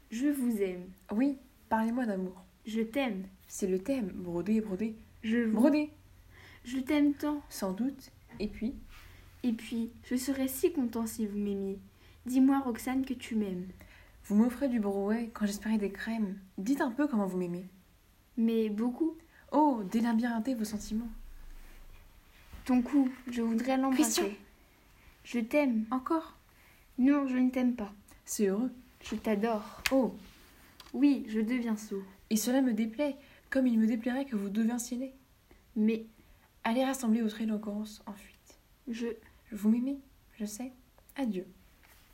Je vous aime. Oui, parlez-moi d'amour. Je t'aime. C'est le thème. Broder, broder. Je vous... Broder. Je t'aime tant. Sans doute. Et puis, Et puis, je serais si content si vous m'aimiez. Dis-moi, Roxane, que tu m'aimes. vous m'offrez du brouet quand j'espérais des crèmes. Dites un peu comment vous m'aimez. Mais beaucoup. Oh, délabyrinthez vos sentiments. Ton cou, je voudrais l'embrasser. Christian. Je t'aime. Encore. Non, je ne t'aime pas. C'est heureux. Je t'adore. Oh, Oui, je deviens sot. et cela me déplaît, comme il me déplairait que vous devinssiez laid. Mais Allez rassembler votre éloquence en fuite. je... Vous m'aimez, je sais. Adieu.